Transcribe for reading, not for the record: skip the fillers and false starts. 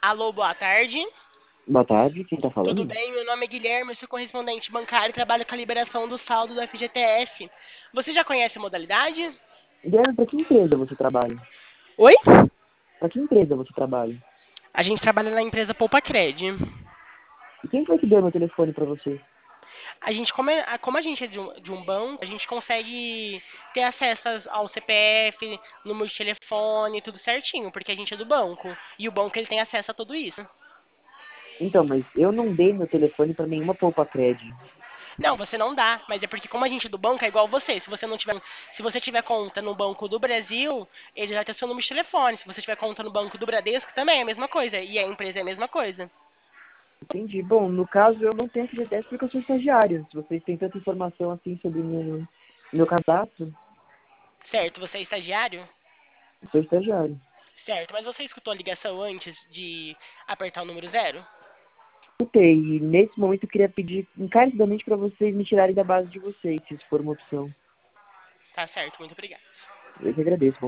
Alô, boa tarde. Boa tarde, quem tá Tudo falando? bem? Meu nome é Guilherme, eu sou correspondente bancário e trabalho com a liberação do saldo do FGTS. Você já conhece a modalidade? Guilherme, pra que empresa você trabalha? Oi? Pra que empresa você trabalha? A gente trabalha na empresa Poupa Cred. E quem foi que deu meu telefone pra você? A gente, como a gente é de um banco, a gente consegue ter acesso ao CPF, número de telefone, tudo certinho, porque a gente é do banco. E o banco ele tem acesso a tudo isso. Então, mas eu não dei meu telefone pra nenhuma Poupa Cred. Não, você não dá, mas é porque como a gente é do banco é igual você. Se você tiver conta no Banco do Brasil, ele vai ter seu número de telefone. Se você tiver conta no Banco do Bradesco, também é a mesma coisa. E a empresa é a mesma coisa. Entendi. Bom, no caso eu não tenho FGTS porque eu sou estagiário. Se vocês têm tanta informação assim sobre o meu cadastro, Certo? Você é estagiário? eu sou estagiário. Certo, mas você escutou a ligação antes de apertar o número zero? Escutei, e nesse momento eu queria pedir encarecidamente pra vocês me tirarem da base de vocês, se isso for uma opção. Tá certo, muito obrigado. Eu que agradeço.